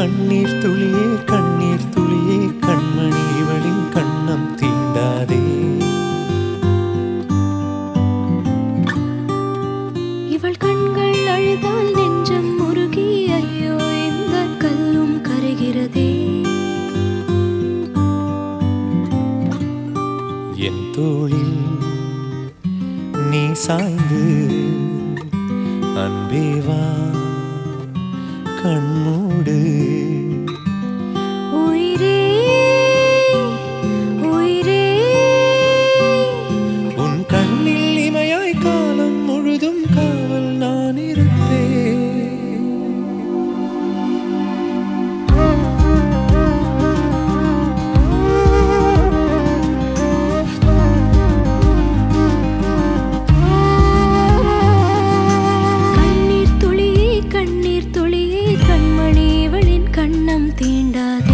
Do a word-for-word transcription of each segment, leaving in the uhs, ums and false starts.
கண்ணீர் துளியே கண்ணீர் துளியே கண்மணி இவளின் கண்ணம் தீண்டாதே. இவள் கண்கள் அழுதால் நெஞ்சம் முருகி ஐயோ இந்த கல்லும் கரைகிறதே. என் தோளில் நீ சாய்ந்து அன்பே வா கண்மூடு. உயிரே உயிரே உன் கண்ணில் இமையாய் காலம் முழுதும் காவல் நான் இருப்பேன். கண்ணீர் துளியே கண்ணீர் துளியே கண்மணி இவளின் கண்ணம் தீண்டாதே.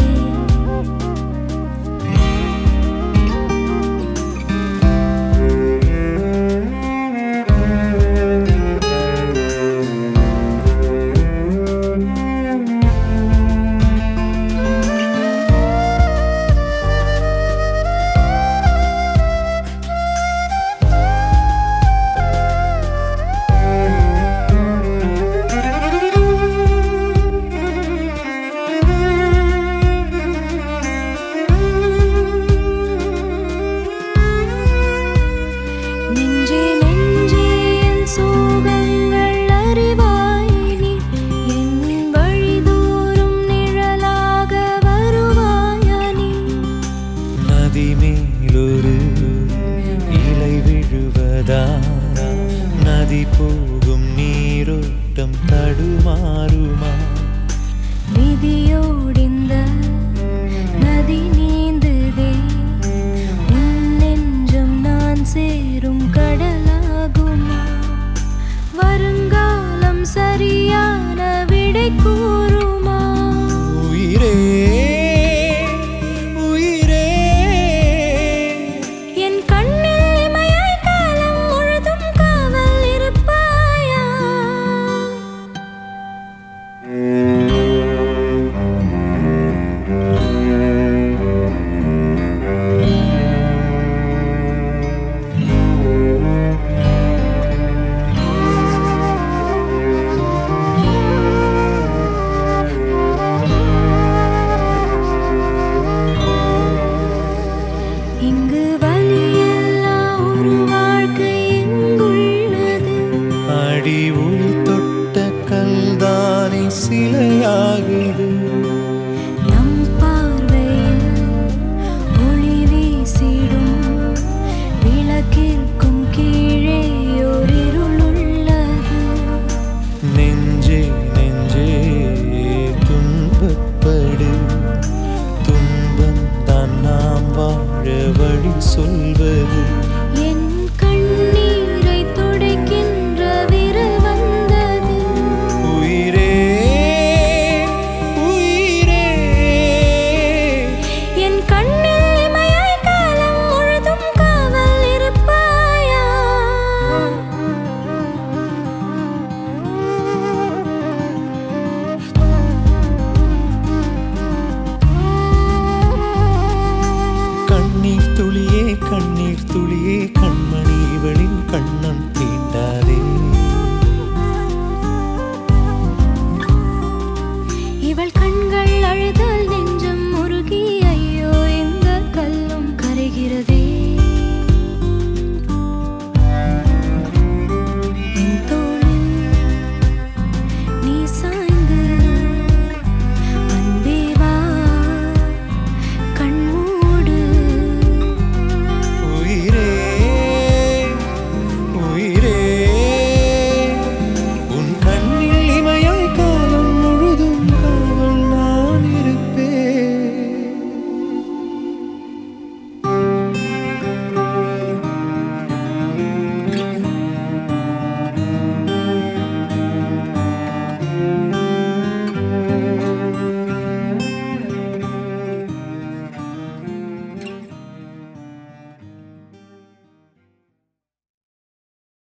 நெஞ்சே நெஞ்சே என் சோகங்கள் அறிவாய் நீ. என் வழிதோறும் நிழலாக வருவாயா நீ. நதி மேலொரு இலை விழுவதா நதி போகும் நீரோட்டம் தடுமாறுமா. விதியோடிந்த நதி நீந்துதே. உன் நெஞ்சம் நான் சேரும் கடலாகுமா. வருங்காலம் சரியான விடை கூறுமா. உயிரே உயிரே என் கண்ணில் இமையாய் காலம் முழுதும் காவல் இருப்பாயா. இங்கு வலியில்லா ஒரு வாழ்க்கை எங்குள்ளது. அடி ஒளி தொட்ட கல்தானே சிலையாகுது. நம் பார்வையில் ஒளி வீசிடும் விளக்கிற்கும் கீழே ஓர் இருள் உள்ளது. நெஞ்சே நெஞ்சே துன்பப்படு துன்பம் தான் நாம் வாழ வழி சொல்வது. என் கண்ணீரை துடைக்கின்ற விரல் வந்தது. உயிரே உயிரே என் கண்ணில் இமையாய் காலம் முழுதும் காவல் இருப்பாயா. கண்ணீர் துளியே கண்ணீர் துளியே கண்மணி இவளின் கண்ணம்